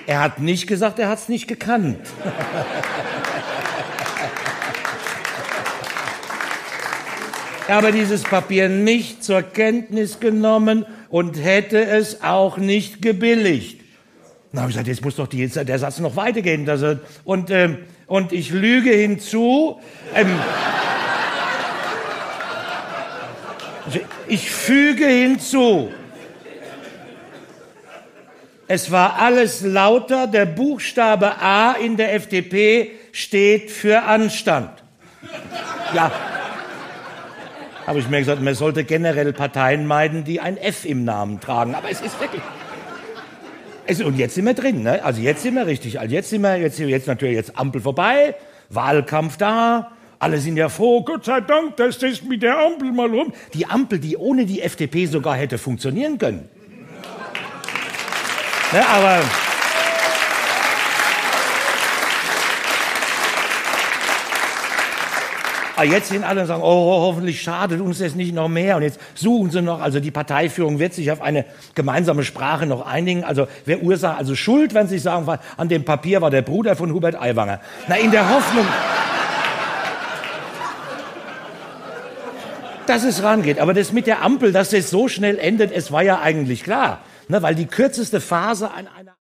Er hat nicht gesagt, er hat's nicht gekannt. Er habe dieses Papier nicht zur Kenntnis genommen und hätte es auch nicht gebilligt. Na, habe ich gesagt, jetzt muss doch der Satz noch weitergehen. Und ich lüge hinzu. Ich füge hinzu. Es war alles lauter. Der Buchstabe A in der FDP steht für Anstand. Ja. Habe ich mir gesagt, man sollte generell Parteien meiden, die ein F im Namen tragen. Aber es ist wirklich... Und jetzt sind wir drin, ne? Also jetzt sind wir richtig. Also jetzt natürlich jetzt Ampel vorbei, Wahlkampf da. Alle sind ja froh, Gott sei Dank, dass das mit der Ampel mal rum. Die Ampel, die ohne die FDP sogar hätte funktionieren können. Ne, aber... Jetzt sind alle und sagen, oh, hoffentlich schadet uns das nicht noch mehr. Und jetzt suchen sie noch, also die Parteiführung wird sich auf eine gemeinsame Sprache noch einigen. Also wer Ursache, also schuld, wenn sie sagen, an dem Papier war der Bruder von Hubert Aiwanger. Na, in der Hoffnung, dass es rangeht. Aber das mit der Ampel, dass das so schnell endet, es war ja eigentlich klar. Ne, weil die kürzeste Phase einer